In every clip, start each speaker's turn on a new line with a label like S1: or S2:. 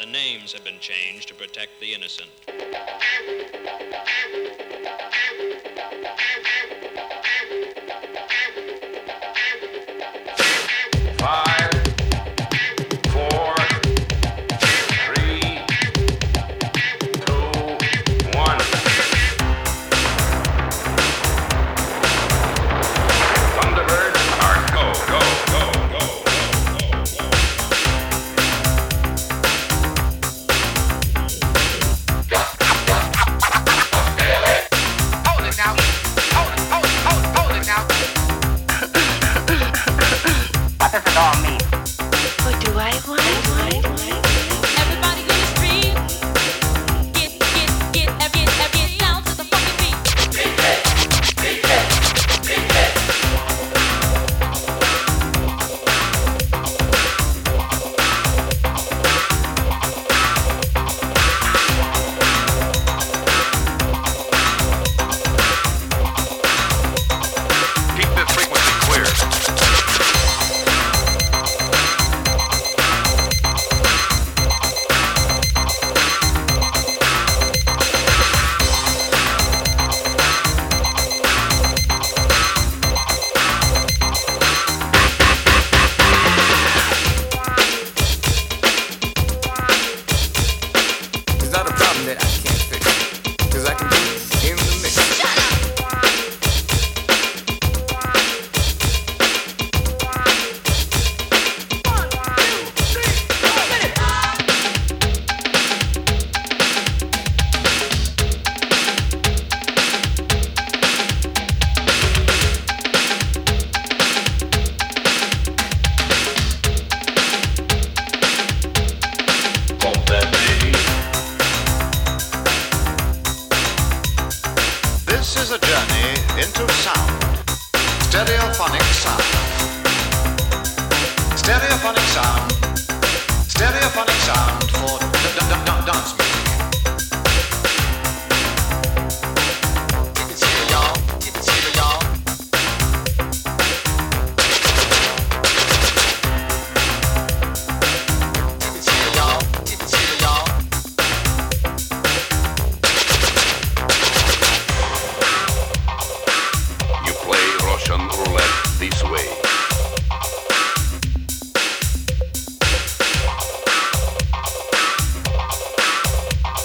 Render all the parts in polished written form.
S1: The names have been changed to protect the innocent.
S2: 5, 4, 3, 2, 1. Thunderbirds are go, go, go, go, go, go, go.
S3: Hold it now. Hold it now. What does it all mean?
S4: What do I want?
S5: Everybody in the street, get down to the fucking beat.
S2: Keep this frequency clear.
S6: It's not a problem that I can't fix. 'Cause I can do it in the mix.
S7: This is a journey into sound. Stereophonic sound. Stereophonic sound. Stereophonic sound for dance music.
S6: Keep it chill, y'all. Keep it chill, y'all. Keep it chill, y'all. Keep it chill, y'all.
S2: You play Russian roulette this way.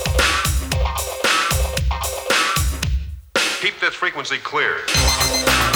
S2: Keep this frequency clear.